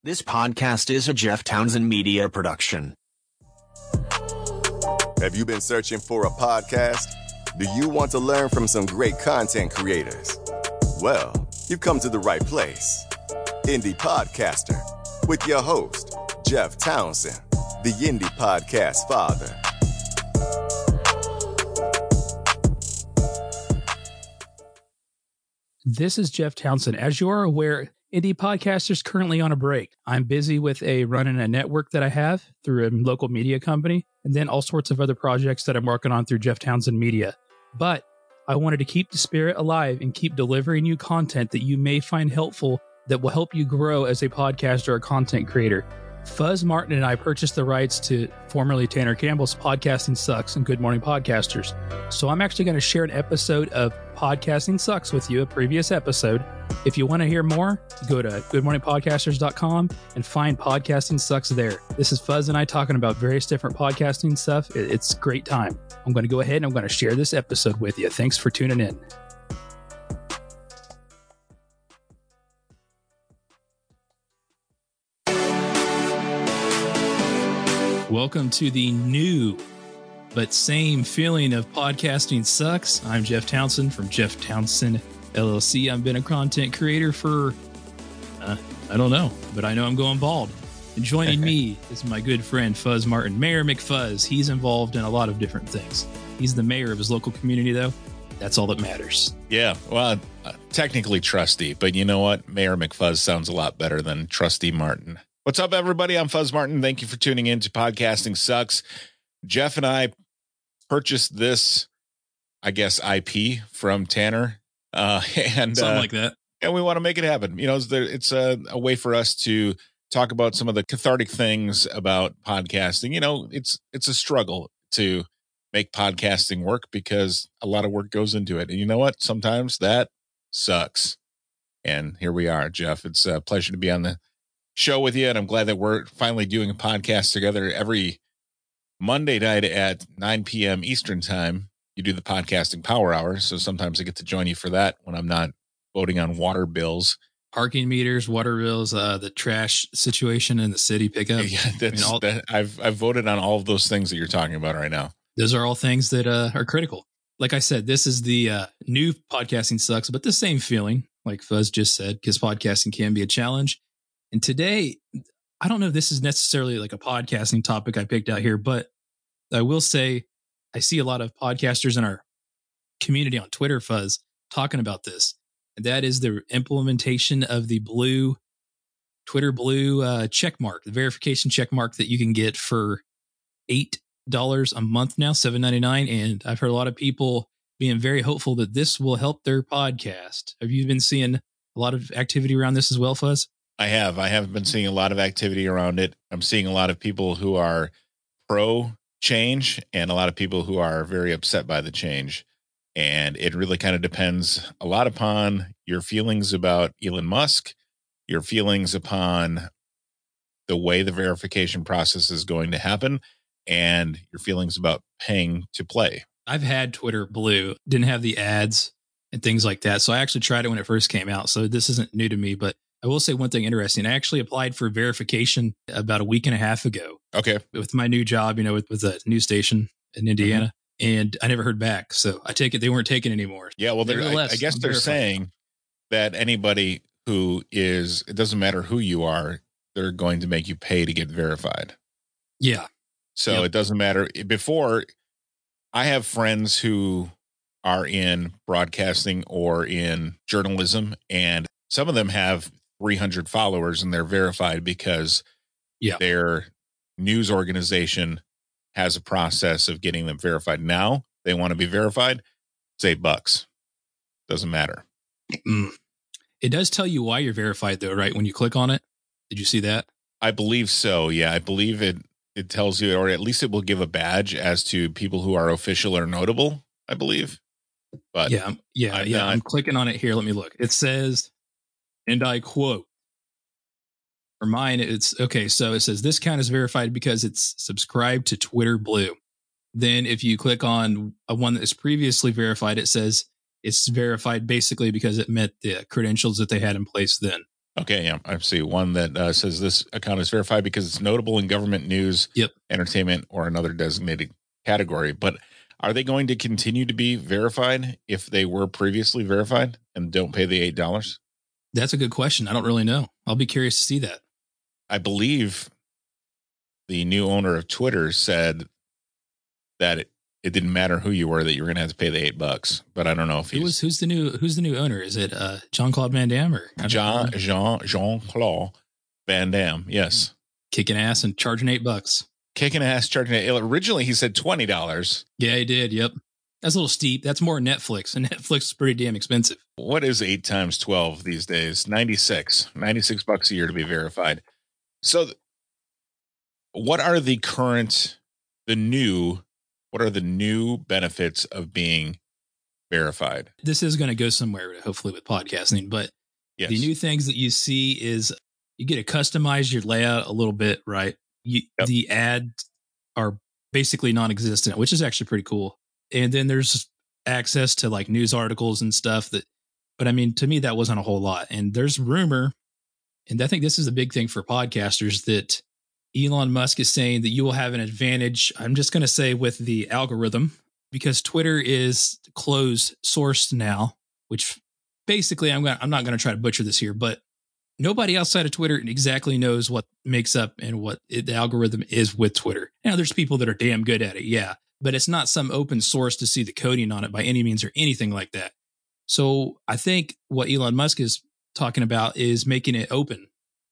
This podcast is a Jeff Townsend Media production. Have you been searching for a podcast? Do you want to learn from some great content creators? Well, you've come to the right place. Indie Podcaster with your host, Jeff Townsend, the Indie Podcast Father. This is Jeff Townsend. As you are aware, Indie Podcaster is currently on a break. I'm busy with running a network that I have through a local media company, and then all sorts of other projects that I'm working on through Jeff Townsend Media. But I wanted to keep the spirit alive and keep delivering you content that you may find helpful that will help you grow as a podcaster or content creator. Fuzz Martin and I purchased the rights to formerly Tanner Campbell's Podcasting Sucks and Good Morning Podcasters. So I'm actually going to share an episode of Podcasting Sucks with you, a previous episode. If you want to hear more, go to goodmorningpodcasters.com and find Podcasting Sucks there. This is Fuzz and I talking about various different podcasting stuff. It's a great time. I'm going to go ahead and I'm going to share this episode with you. Thanks for tuning in. Welcome to the new but same feeling of Podcasting Sucks. I'm Jeff Townsend from Jeff Townsend LLC. I've been a content creator for, I don't know, but I know I'm going bald. And joining me is my good friend Fuzz Martin, Mayor McFuzz. He's involved in a lot of different things. He's the mayor of his local community, though. That's all that matters. Yeah, well, technically trustee, but you know what? Mayor McFuzz sounds a lot better than Trustee Martin. What's up, everybody? I'm Fuzz Martin. Thank you for tuning in to Podcasting Sucks. Jeff and I purchased this, I guess, IP from Tanner. And something like that. And we want to make it happen. You know, it's a way for us to talk about some of the cathartic things about podcasting. You know, it's a struggle to make podcasting work because a lot of work goes into it. And you know what? Sometimes that sucks. And here we are, Jeff. It's a pleasure to be on the show with you, and I'm glad that we're finally doing a podcast together every Monday night at 9 p.m. Eastern time. You do the Podcasting Power Hour, so sometimes I get to join you for that when I'm not voting on water bills, parking meters, water bills, the trash situation in the city pickup. Yeah, I've voted on all of those things that you're talking about right now. Those are all things that are critical. Like I said, this is the new Podcasting Sucks, but the same feeling, like Fuzz just said, because podcasting can be a challenge. And today, I don't know if this is necessarily like a podcasting topic I picked out here, but I will say I see a lot of podcasters in our community on Twitter, Fuzz, talking about this. And that is the implementation of the Twitter Blue check mark, the verification check mark that you can get for $8 a month now, $7.99. And I've heard a lot of people being very hopeful that this will help their podcast. Have you been seeing a lot of activity around this as well, Fuzz? I have been seeing a lot of activity around it. I'm seeing a lot of people who are pro change and a lot of people who are very upset by the change. And it really kind of depends a lot upon your feelings about Elon Musk, your feelings upon the way the verification process is going to happen, and your feelings about paying to play. I've had Twitter Blue, didn't have the ads and things like that. So I actually tried it when it first came out. So this isn't new to me, but I will say one thing interesting. I actually applied for verification about a week and a half ago. Okay. With my new job, you know, with a news station in Indiana. Mm-hmm. And I never heard back. So I take it they weren't taken anymore. Yeah. Well, I guess they're saying that anybody who is, it doesn't matter who you are, they're going to make you pay to get verified. Yeah. So It doesn't matter. Before, I have friends who are in broadcasting or in journalism, and some of them have 300 followers and they're verified because their news organization has a process of getting them verified. Now they want to be verified. It's $8. Doesn't matter. It does tell you why you're verified though, right? When you click on it. Did you see that? I believe so. Yeah. I believe it tells you, or at least it will give a badge as to people who are official or notable, I believe. But I'm clicking on it here. Let me look. It says, and I quote, for mine, it's okay. So it says this account is verified because it's subscribed to Twitter Blue. Then if you click on a one that is previously verified, it says it's verified basically because it met the credentials that they had in place then. Okay, yeah, I see one that says this account is verified because it's notable in government news, Yep. entertainment, or another designated category. But are they going to continue to be verified if they were previously verified and don't pay the $8? That's a good question. I don't really know. I'll be curious to see that. I believe the new owner of Twitter said that it didn't matter who you were, that you were going to have to pay the $8. But I don't know if who's the new owner? Is it Jean-Claude Van Damme or Jean-Claude Van Damme? Yes, kicking ass and charging $8. Kicking ass, charging it. Originally, he said $20. Yeah, he did. Yep, that's a little steep. That's more Netflix, and Netflix is pretty damn expensive. What is 8 times 12 these days? $96 a year to be verified. So, what are the new benefits of being verified? This is going to go somewhere, hopefully, with podcasting. But yes. The new things that you see is you get to customize your layout a little bit, right? Yep. The ads are basically non-existent, which is actually pretty cool. And then there's access to like news articles and stuff but I mean, to me, that wasn't a whole lot. And there's rumor, and I think this is a big thing for podcasters, that Elon Musk is saying that you will have an advantage. I'm just going to say with the algorithm, because Twitter is closed sourced now, which basically I'm not going to try to butcher this here, but nobody outside of Twitter exactly knows what makes up and what the algorithm is with Twitter. Now, there's people that are damn good at it, yeah, but it's not some open source to see the coding on it by any means or anything like that. So I think what Elon Musk is talking about is making it open.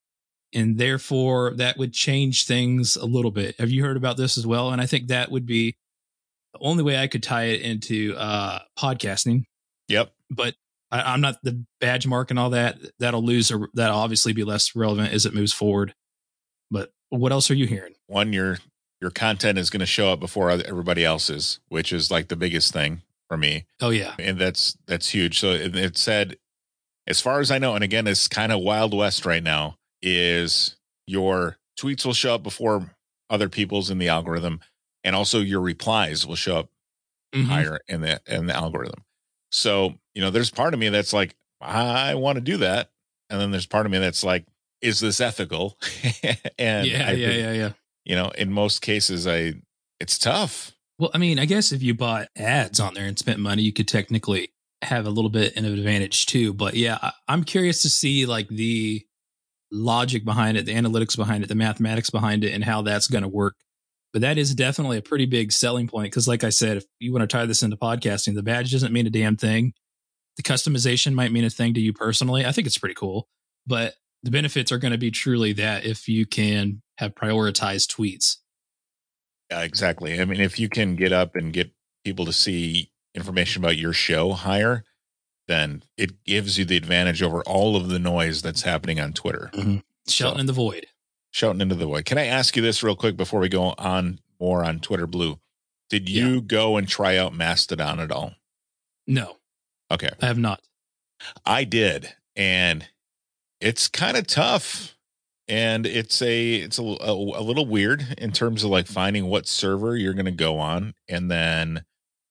And therefore, that would change things a little bit. Have you heard about this as well? And I think that would be the only way I could tie it into podcasting. Yep. But I'm not the badge mark and all that. That'll obviously be less relevant as it moves forward. But what else are you hearing? One, your content is going to show up before everybody else's, which is like the biggest thing for me. Oh, yeah. And that's huge. So it said, as far as I know, and again, it's kind of Wild West right now, is your tweets will show up before other people's in the algorithm, and also your replies will show up higher in the algorithm. So, there's part of me that's like, I want to do that. And then there's part of me that's like, is this ethical? And yeah. In most cases, it's tough. Well, I mean, I guess if you bought ads on there and spent money, you could technically have a little bit of an advantage too. But yeah, I'm curious to see like the logic behind it, the analytics behind it, the mathematics behind it, and how that's going to work. But that is definitely a pretty big selling point. Because like I said, if you want to tie this into podcasting, the badge doesn't mean a damn thing. The customization might mean a thing to you personally. I think it's pretty cool. But the benefits are going to be truly that if you can have prioritized tweets. Yeah, exactly. I mean, if you can get up and get people to see information about your show higher, then it gives you the advantage over all of the noise that's happening on Twitter. Shouting in the void. Shouting into the void. Can I ask you this real quick before we go on more on Twitter Blue? Did you go and try out Mastodon at all? No. Okay. I have not. I did. And it's kind of tough. And it's a little weird in terms of like finding what server you're going to go on and then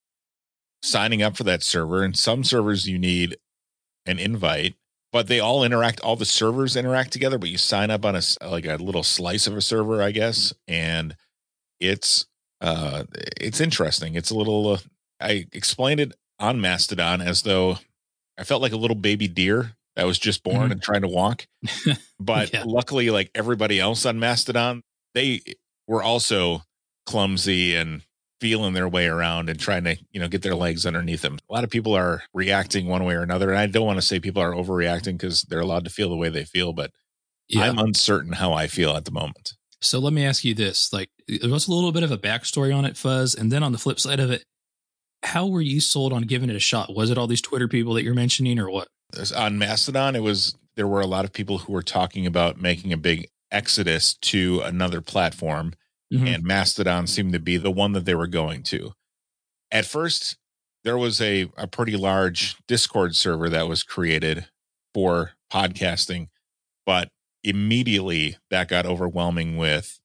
signing up for that server. And some servers you need an invite, but they all interact. All the servers interact together, but you sign up on a little slice of a server, I guess. And it's interesting. It's a little, I explained it on Mastodon as though I felt like a little baby deer that was just born and trying to walk. But luckily, like everybody else on Mastodon, they were also clumsy and feeling their way around and trying to, get their legs underneath them. A lot of people are reacting one way or another. And I don't want to say people are overreacting because they're allowed to feel the way they feel, but I'm uncertain how I feel at the moment. So let me ask you this, like, there was a little bit of a backstory on it, Fuzz. And then on the flip side of it, how were you sold on giving it a shot? Was it all these Twitter people that you're mentioning or what? On Mastodon, there were a lot of people who were talking about making a big exodus to another platform, and Mastodon seemed to be the one that they were going to. At first, there was a pretty large Discord server that was created for podcasting, but immediately that got overwhelming with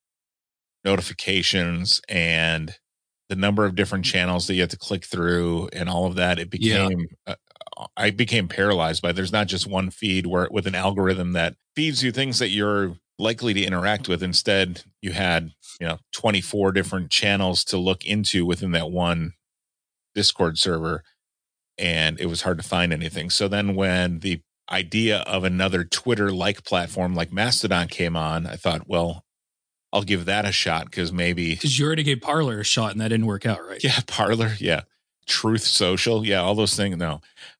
notifications and the number of different channels that you have to click through and all of that. It became I became paralyzed by there's not just one feed where with an algorithm that feeds you things that you're likely to interact with. Instead, you had, 24 different channels to look into within that one Discord server, and it was hard to find anything. So then when the idea of another Twitter-like platform like Mastodon came on, I thought, well, I'll give that a shot because you already gave Parler a shot and that didn't work out, right? Yeah, Parler, yeah. Truth Social, yeah, all those things. No,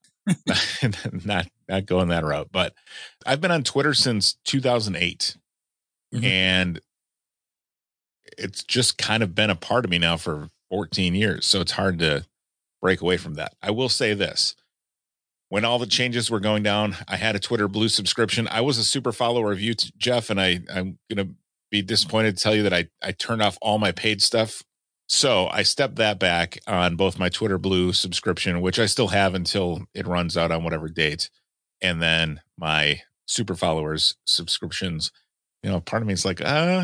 not going that route. But I've been on Twitter since 2008, and it's just kind of been a part of me now for 14 years. So it's hard to break away from that. I will say this. When all the changes were going down, I had a Twitter Blue subscription. I was a super follower of you, Jeff, and I'm going to be disappointed to tell you that I turned off all my paid stuff. So I stepped that back on both my Twitter Blue subscription, which I still have until it runs out on whatever date, and then my super followers subscriptions. Part of me is like,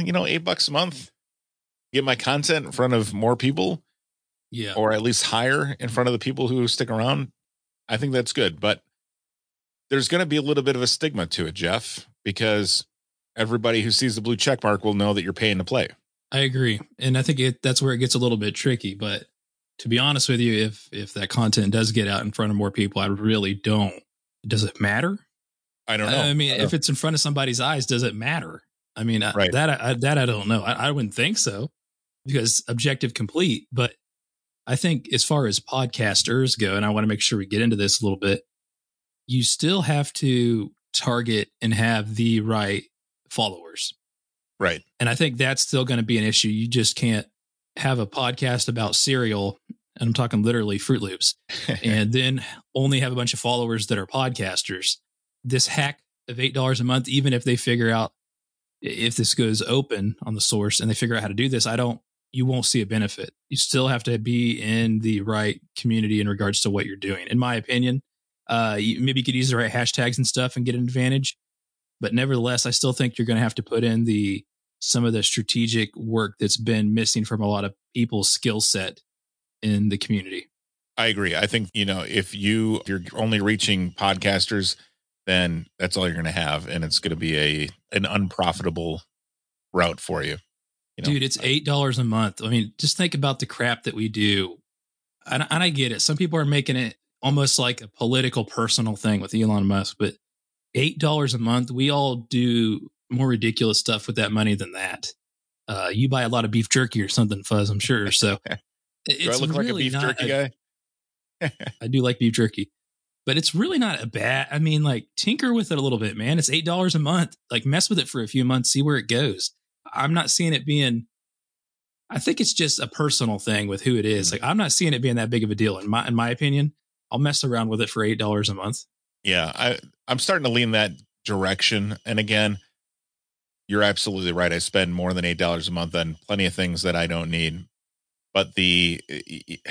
$8 a month, get my content in front of more people, yeah, or at least higher in front of the people who stick around. I think that's good, but there's going to be a little bit of a stigma to it, Jeff, because everybody who sees the blue check mark will know that you're paying to play. I agree. And I think that's where it gets a little bit tricky. But to be honest with you, if that content does get out in front of more people, I really don't. Does it matter? I don't know. I mean, if it's in front of somebody's eyes, does it matter? I mean, right. that I don't know. I wouldn't think so because objective complete. But I think as far as podcasters go, and I want to make sure we get into this a little bit, you still have to target and have the right followers. Right. And I think that's still going to be an issue. You just can't have a podcast about cereal, and I'm talking literally Fruit Loops, and then only have a bunch of followers that are podcasters. This hack of $8 a month, even if they figure out if this goes open on the source and they figure out how to do this, you won't see a benefit. You still have to be in the right community in regards to what you're doing. In my opinion, maybe you could use the right hashtags and stuff and get an advantage. But nevertheless, I still think you're going to have to put in some of the strategic work that's been missing from a lot of people's skill set in the community. I agree. I think, if you're only reaching podcasters, then that's all you're going to have. And it's going to be an unprofitable route for you. Dude, it's $8 a month. I mean, just think about the crap that we do. And I get it. Some people are making it almost like a political, personal thing with Elon Musk, but $8 a month, we all do more ridiculous stuff with that money than that. You buy a lot of beef jerky or something, Fuzz, I'm sure. So do I look like a beef jerky guy? I do like beef jerky, but it's really not a bad. I mean, like, tinker with it a little bit, man. It's $8 a month. Like, mess with it for a few months, see where it goes. I'm not seeing it being. I think it's just a personal thing with who it is. Like, I'm not seeing it being that big of a deal in my opinion. I'll mess around with it for $8 a month. Yeah, I'm starting to lean that direction. And again, you're absolutely right. I spend more than $8 a month on plenty of things that I don't need. But it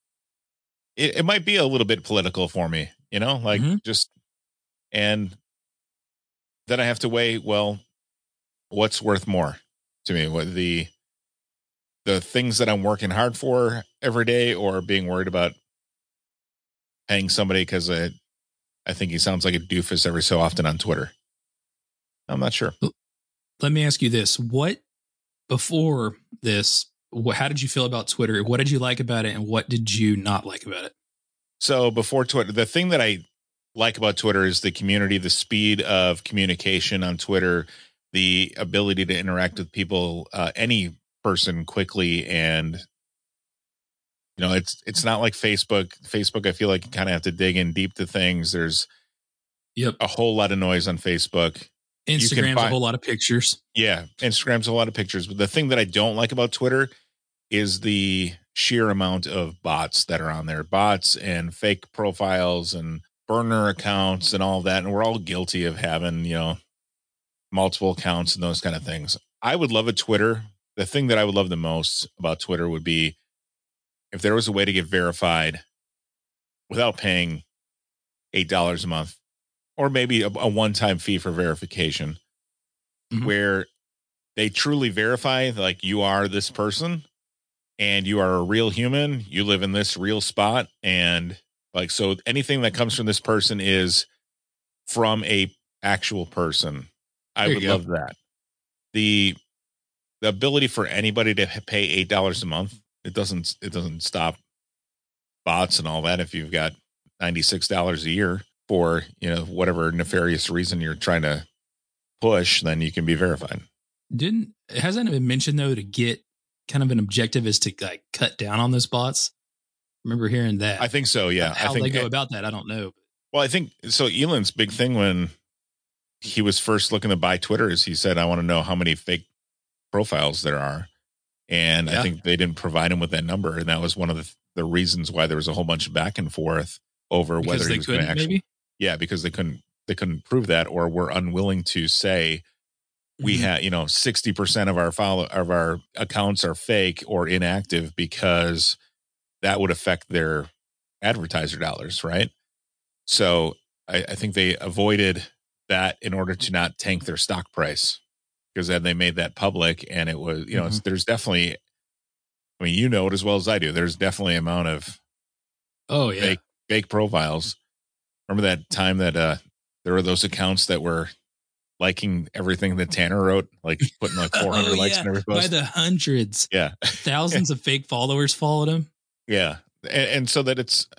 might be a little bit political for me, just, and then I have to weigh, well, what's worth more to me? What the things that I'm working hard for every day, or being worried about paying somebody because I think he sounds like a doofus every so often on Twitter. I'm not sure. Let me ask you this. Before this, how did you feel about Twitter? What did you like about it, and what did you not like about it? So before Twitter, the thing that I like about Twitter is the community, the speed of communication on Twitter, the ability to interact with people, any person quickly. And, it's not like Facebook. Facebook, I feel like you kind of have to dig in deep to things. There's a whole lot of noise on Facebook. Instagram's a whole lot of pictures. Yeah, Instagram's a lot of pictures. But the thing that I don't like about Twitter is the sheer amount of bots that are on there. Bots and fake profiles and burner accounts and all of that. And we're all guilty of having, multiple accounts and those kind of things. I would love a Twitter. The thing that I would love the most about Twitter would be if there was a way to get verified without paying $8 a month, or maybe a one-time fee for verification, where they truly verify, like, you are this person and you are a real human. You live in this real spot, and Like, so anything that comes from this person is from a actual person. I There would you go. love that. The ability for anybody to pay $8 a month, it doesn't stop bots and all that. If you've got $96 a year for, whatever nefarious reason you're trying to push, then you can be verified. Hasn't it been mentioned though to get kind of an objective is to like cut down on those bots? Remember hearing that? I think so. Yeah. How I think they go about that, I don't know. Well, I think so. Elon's big thing when he was first looking to buy Twitter is he said, I want to know how many fake profiles there are. And I think they didn't provide him with that number. And that was one of the reasons why there was a whole bunch of back and forth over Because whether he was going to actually. Maybe? Yeah, because they couldn't prove that, or were unwilling to say we had 60% of our accounts are fake or inactive because that would affect their advertiser dollars, right? So I think they avoided that in order to not tank their stock price, because then they made that public, and it was there's definitely, I mean, you know it as well as I do. There's definitely an amount of fake profiles. Remember that time that there were those accounts that were liking everything that Tanner wrote, like putting like 400 likes on every post? By the hundreds. Yeah. Thousands of fake followers followed him. Yeah. And so that it's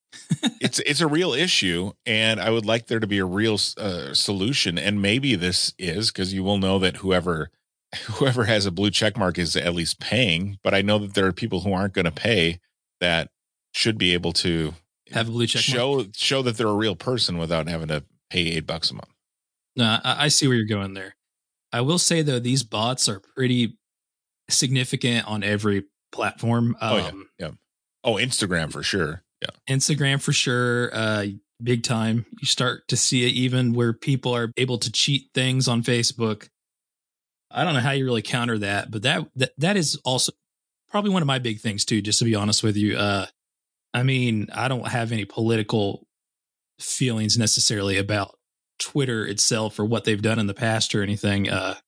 a real issue, and I would like there to be a real solution. And maybe this is because you will know that whoever has a blue check mark is at least paying. But I know that there are people who aren't going to pay that should be able to have a blue check mark. Show that they're a real person without having to pay $8 a month. No, I see where you're going there. I will say though, these bots are pretty significant on every platform. Yeah. Oh, Instagram for sure. Yeah. Instagram for sure. Big time. You start to see it even where people are able to cheat things on Facebook. I don't know how you really counter that, but that is also probably one of my big things too, just to be honest with you. I mean, I don't have any political feelings necessarily about Twitter itself or what they've done in the past or anything.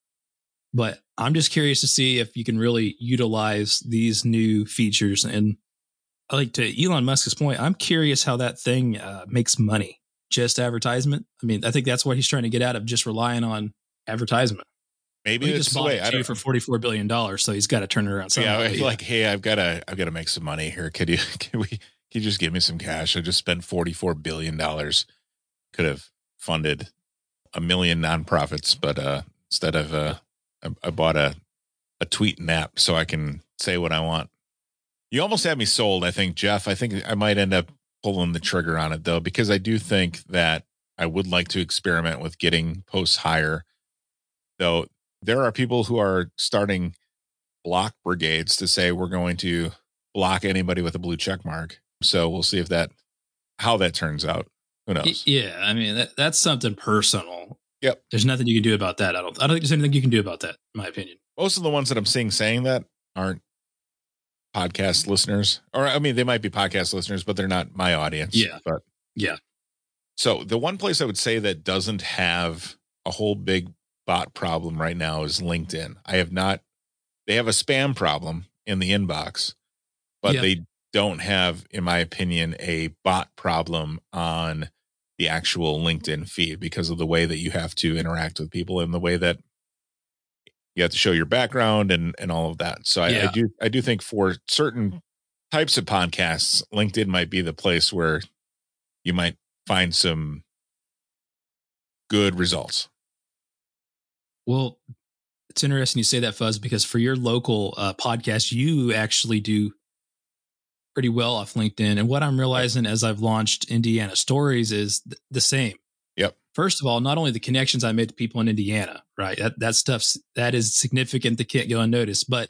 But I'm just curious to see if you can really utilize these new features. And like to Elon Musk's point, I'm curious how that thing makes money. Just advertisement. I mean, I think that's what he's trying to get out of, just relying on advertisement. Maybe he just bought it for $44 billion, so he's got to turn it around somehow. Yeah, like, hey, I've got to make some money here. Can you just give me some cash? I just spent $44 billion. Could have funded 1 million nonprofits, but instead of I bought a tweeting app so I can say what I want. You almost had me sold, I think, Jeff. I think I might end up pulling the trigger on it though, because I do think that I would like to experiment with getting posts higher. Though there are people who are starting block brigades to say we're going to block anybody with a blue check mark. So we'll see how that turns out. Who knows? Yeah, I mean that's something personal. Yep. There's nothing you can do about that. I don't think there's anything you can do about that, in my opinion. Most of the ones that I'm seeing saying that aren't podcast listeners, or I mean, they might be podcast listeners, but they're not my audience. Yeah. But yeah. So the one place I would say that doesn't have a whole big bot problem right now is LinkedIn. They have a spam problem in the inbox, but they don't have, in my opinion, a bot problem on the actual LinkedIn feed because of the way that you have to interact with people and the way that you have to show your background and all of that. So I do think for certain types of podcasts, LinkedIn might be the place where you might find some good results. Well, it's interesting you say that, Fuzz, because for your local podcast, you actually do pretty well off LinkedIn. And what I'm realizing as I've launched Indiana Stories is the same. Yep. First of all, not only the connections I made to people in Indiana, right? That stuff's that is significant that can't go unnoticed, but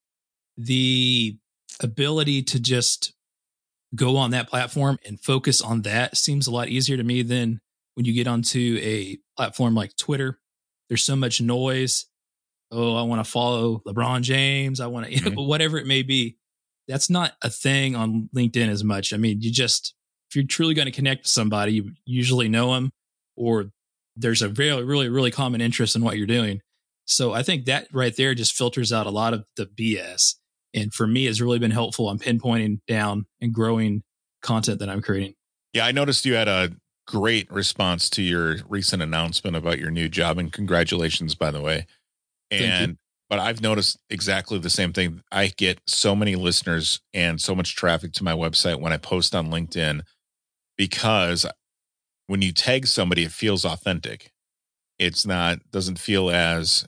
the ability to just go on that platform and focus on that seems a lot easier to me than when you get onto a platform like Twitter. There's so much noise. Oh, I want to follow LeBron James. I want to, whatever it may be. That's not a thing on LinkedIn as much. I mean, if you're truly going to connect to somebody, you usually know them, or there's a really, really, really common interest in what you're doing. So I think that right there just filters out a lot of the BS. And for me, has really been helpful on pinpointing down and growing content that I'm creating. Yeah, I noticed you had a great response to your recent announcement about your new job, and congratulations, by the way. Thank you. But I've noticed exactly the same thing. I get so many listeners and so much traffic to my website when I post on LinkedIn, because when you tag somebody, it feels authentic. It's not, doesn't feel as,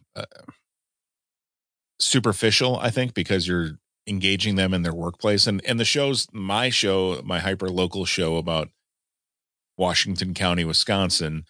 superficial, I think, because you're engaging them in their workplace. And the show's my show, my hyper local show about Washington County, Wisconsin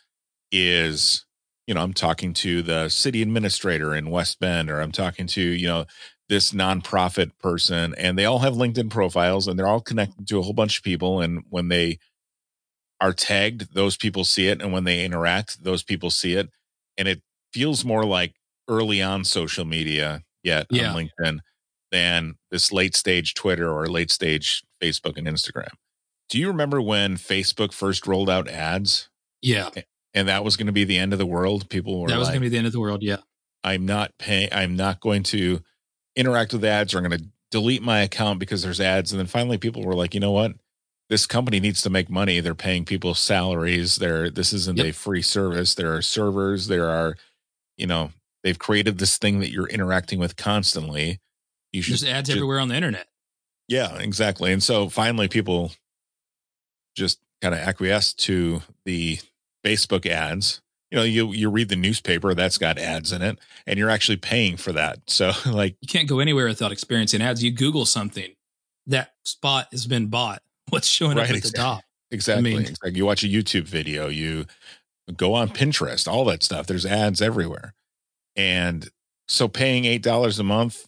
is, I'm talking to the city administrator in West Bend, or I'm talking to, this nonprofit person, and they all have LinkedIn profiles and they're all connected to a whole bunch of people. And when they are tagged, those people see it. And when they interact, those people see it. And it feels more like early on social media on LinkedIn than this late stage Twitter or late stage Facebook and Instagram. Do you remember when Facebook first rolled out ads? Yeah. And that was going to be the end of the world? People were going to be the end of the world. Yeah. I'm not going to interact with ads, or I'm going to delete my account because there's ads. And then finally people were like, you know what? This company needs to make money. They're paying people salaries. This isn't a free service. There are servers. There are, they've created this thing that you're interacting with constantly. There's ads everywhere on the internet. Yeah, exactly. And so finally people just kind of acquiesced to the Facebook ads. You read the newspaper, that's got ads in it, and you're actually paying for that. So like, you can't go anywhere without experiencing ads. You Google something, that spot has been bought. What's showing up at the top? Exactly. It's like you watch a YouTube video, you go on Pinterest, all that stuff. There's ads everywhere. And so paying $8 a month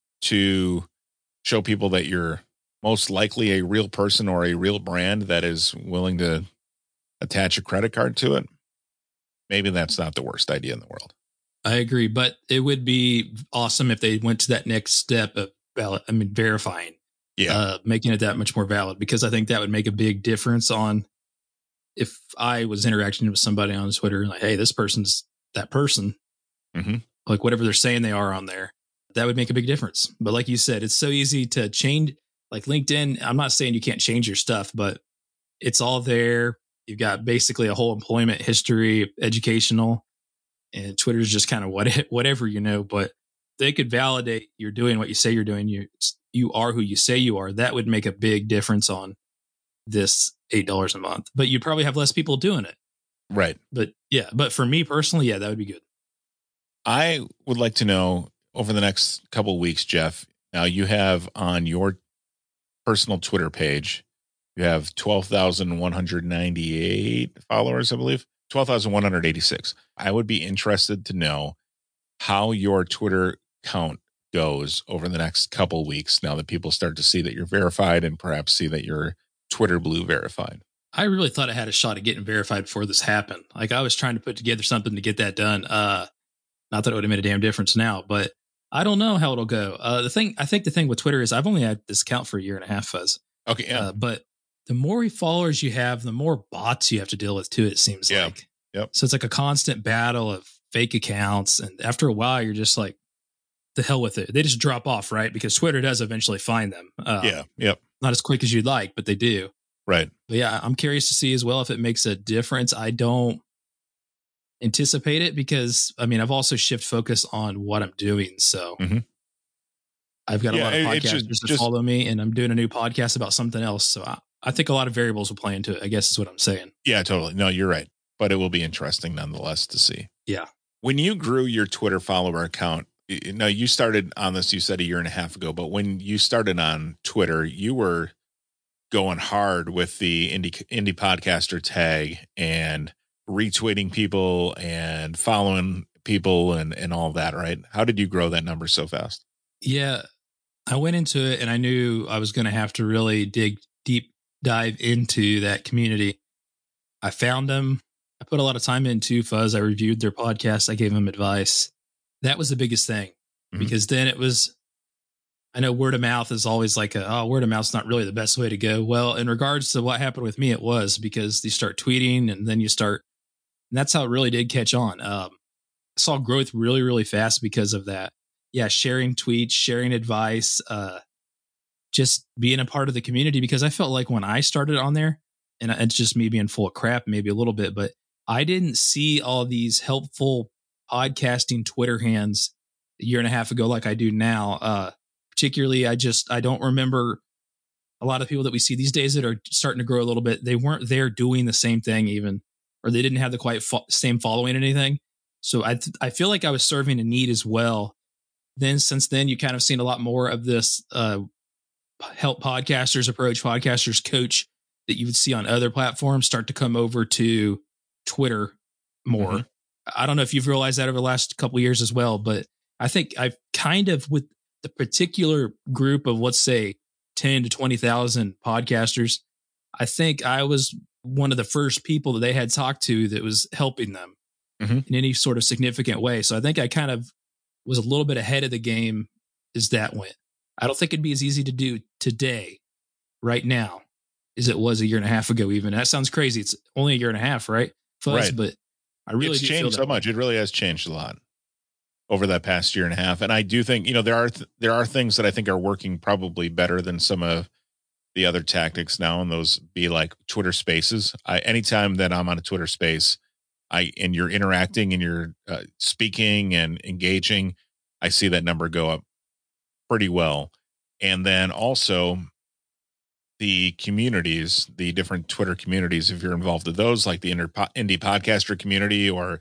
to show people that you're most likely a real person or a real brand that is willing to attach a credit card to it, maybe that's not the worst idea in the world. I agree, but it would be awesome if they went to that next step of verifying. Making it that much more valid, because I think that would make a big difference on if I was interacting with somebody on Twitter, like, hey, this person's that person, like whatever they're saying they are on there, that would make a big difference. But like you said, it's so easy to change. Like LinkedIn, I'm not saying you can't change your stuff, but it's all there. You've got basically a whole employment history, educational, and Twitter's just kind of whatever, but they could validate you're doing what you say you're doing. You are who you say you are. That would make a big difference on this $8 a month, but you'd probably have less people doing it. Right. But for me personally, that would be good. I would like to know over the next couple of weeks, Jeff, now you have on your personal Twitter page, you have 12,198 followers, I believe, 12,186. I would be interested to know how your Twitter count goes over the next couple of weeks, now that people start to see that you're verified and perhaps see that you're Twitter Blue verified. I really thought I had a shot at getting verified before this happened. Like, I was trying to put together something to get that done. Not that it would have made a damn difference now, but I don't know how it'll go. I think the thing with Twitter is I've only had this account for a year and a half, Fuzz. Okay. Yeah. But the more followers you have, the more bots you have to deal with too, it seems like. Yep. So it's like a constant battle of fake accounts. And after a while, you're just like, the hell with it. They just drop off, right? Because Twitter does eventually find them. Yep. Not as quick as you'd like, but they do. Right. But yeah, I'm curious to see as well if it makes a difference. I don't anticipate it because, I've also shifted focus on what I'm doing. So I've got a lot of podcasters that follow me, and I'm doing a new podcast about something else. So I think a lot of variables will play into it, I guess is what I'm saying. Yeah, totally. No, you're right. But it will be interesting nonetheless to see. Yeah. When you grew your Twitter follower account, you started on this, you said a year and a half ago, but when you started on Twitter, you were going hard with the indie podcaster tag and retweeting people and following people and all that, right? How did you grow that number so fast? Yeah, I went into it and I knew I was going to have to really deep dive into that community. I found them. I put a lot of time into Fuzz. I reviewed their podcast. I gave them advice. That was the biggest thing, because then it was, I know word of mouth is always like word of mouth's not really the best way to go. Well, in regards to what happened with me, it was, because you start tweeting and then and that's how it really did catch on. I saw growth really, really fast because of that. Yeah. Sharing tweets, sharing advice, just being a part of the community, because I felt like when I started on there and it's just me being full of crap, maybe a little bit, but I didn't see all these helpful podcasting Twitter hands a year and a half ago like I do now. Particularly, I don't remember a lot of people that we see these days that are starting to grow a little bit. They weren't there doing the same thing even, or they didn't have the quite same following or anything. So I feel like I was serving a need as well. Then since then, you kind of seen a lot more of this help podcasters approach, podcasters coach that you would see on other platforms start to come over to Twitter more. Mm-hmm. I don't know if you've realized that over the last couple of years as well, but I think I've kind of, with the particular group of, let's say, 10 to 20,000 podcasters, I think I was one of the first people that they had talked to that was helping them in any sort of significant way. So I think I kind of was a little bit ahead of the game as that went. I don't think it'd be as easy to do today, right now, as it was a year and a half ago even. That sounds crazy. It's only a year and a half, right? Fuzz, right. But I really do changed so much. It really has changed a lot over that past year and a half. And I do think, there are things that I think are working probably better than some of the other tactics now. And those be like Twitter Spaces. Anytime that I'm on a Twitter Space, and you're interacting and you're speaking and engaging, I see that number go up pretty well. And then also the communities, the different Twitter communities, if you're involved with those, like the indie podcaster community or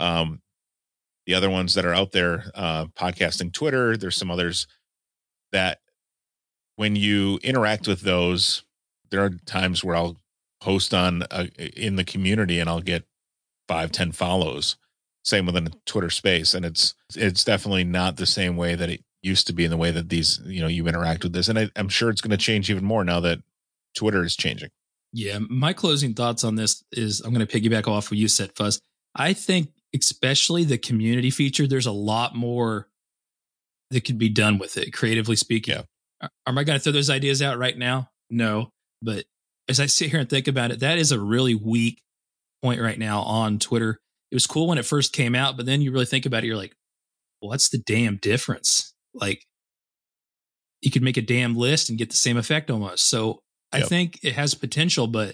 the other ones that are out there, podcasting Twitter, there's some others that when you interact with those, there are times where I'll post on in the community and I'll get 5-10 follows. Same within a Twitter Space. And it's definitely not the same way that it used to be in the way that these, you interact with this. And I'm sure it's going to change even more now that Twitter is changing. Yeah. My closing thoughts on this is I'm going to piggyback off what you said, Fuzz. I think especially the community feature, there's a lot more that could be done with it, creatively speaking. Yeah. Am I going to throw those ideas out right now? No. But as I sit here and think about it, that is a really weak point right now on Twitter. It was cool when it first came out, but then you really think about it, you're like, what's the damn difference? Like, you could make a damn list and get the same effect almost. So I think it has potential, but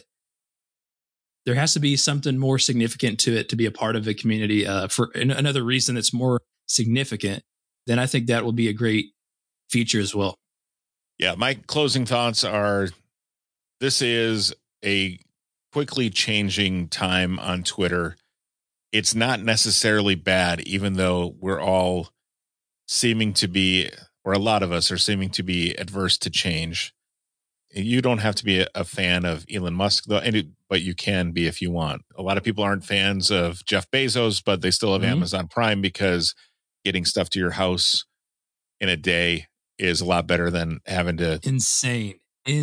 there has to be something more significant to it to be a part of a community. For another reason that's more significant, then I think that will be a great feature as well. Yeah, my closing thoughts are, this is a quickly changing time on Twitter. It's not necessarily bad, even though we're all seeming to be, or a lot of us are seeming to be adverse to change. You don't have to be a fan of Elon Musk, though, but you can be if you want. A lot of people aren't fans of Jeff Bezos, but they still have Amazon Prime because getting stuff to your house in a day is a lot better than having to. Insane.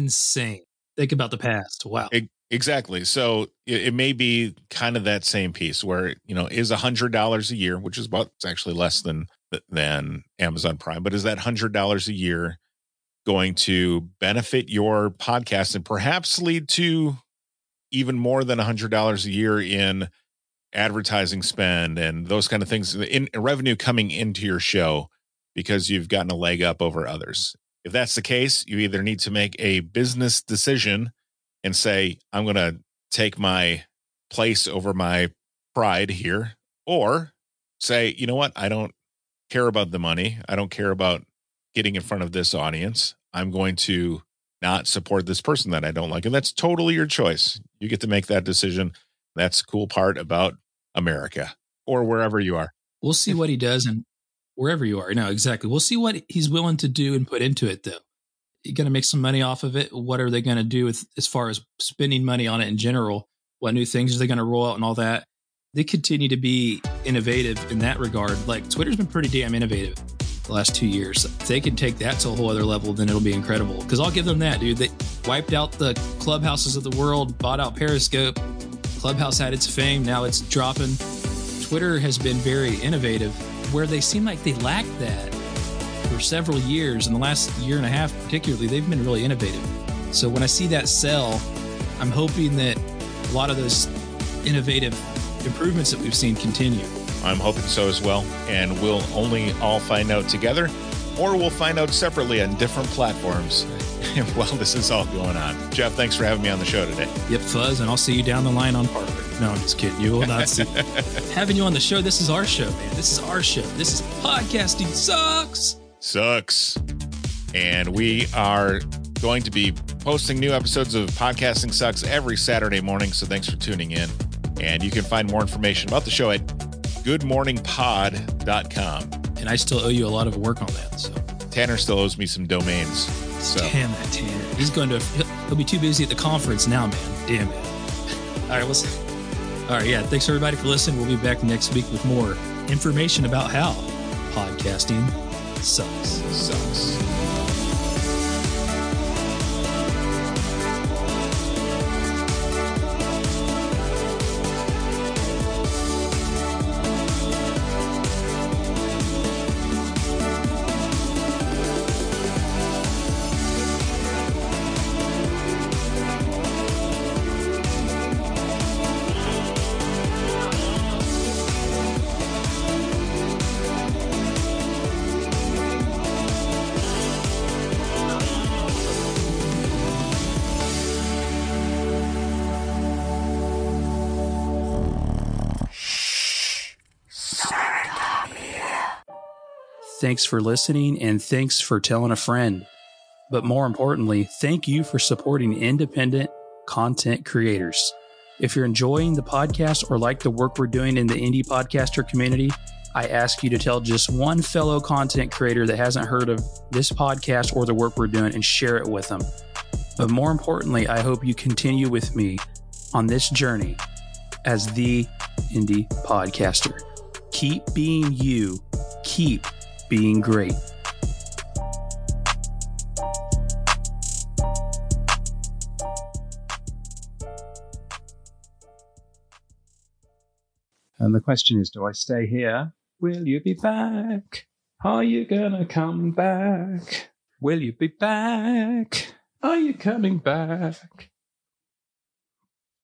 Think about the past. Wow. Exactly. So it may be kind of that same piece where, is $100 a year, which is it's actually less than Amazon Prime, but is that $100 a year going to benefit your podcast and perhaps lead to even more than $100 a year in advertising spend and those kind of things, in revenue coming into your show because you've gotten a leg up over others? If that's the case, you either need to make a business decision and say, I'm going to take my place over my pride here, or say, you know what? I don't care about the money. I don't care about getting in front of this audience. I'm going to not support this person that I don't like. And that's totally your choice. You get to make that decision. That's the cool part about America, or wherever you are. We'll see what he does, and wherever you are. No, exactly. We'll see what he's willing to do and put into it, though. You're going to make some money off of it. What are they going to do with, as far as spending money on it in general? What new things are they going to roll out and all that? They continue to be innovative in that regard. Like, Twitter's been pretty damn innovative the last 2 years. If they can take that to a whole other level, then it'll be incredible. Because I'll give them that, dude. They wiped out the Clubhouses of the world, bought out Periscope. Clubhouse had its fame. Now it's dropping. Twitter has been very innovative, where they seem like they lacked that for several years. In the last year and a half particularly, they've been really innovative. So when I see that sell, I'm hoping that a lot of those innovative improvements that we've seen continue. I'm hoping so as well. And we'll only all find out together, or we'll find out separately on different platforms while this is all going on. Jeff, thanks for having me on the show today. Yep, Fuzz, and I'll see you down the line on Parker. No, I'm just kidding. You will not see. Having you on the show, this is our show, man. This is our show. This is Podcasting Sucks. And we are going to be posting new episodes of Podcasting Sucks every Saturday morning, so thanks for tuning in. And you can find more information about the show at goodmorningpod.com. And I still owe you a lot of work on that. So Tanner still owes me some domains. So. Damn that Tanner. He'll be too busy at the conference now, man. Damn it. All right, yeah. Thanks everybody for listening. We'll be back next week with more information about how podcasting sucks. Thanks for listening, and thanks for telling a friend. But more importantly, thank you for supporting independent content creators. If you're enjoying the podcast or like the work we're doing in the indie podcaster community, I ask you to tell just one fellow content creator that hasn't heard of this podcast or the work we're doing and share it with them. But more importantly, I hope you continue with me on this journey as the indie podcaster. Keep being you. Keep being great. And the question is, do I stay here? Will you be back? Are you gonna come back? Will you be back? Are you coming back?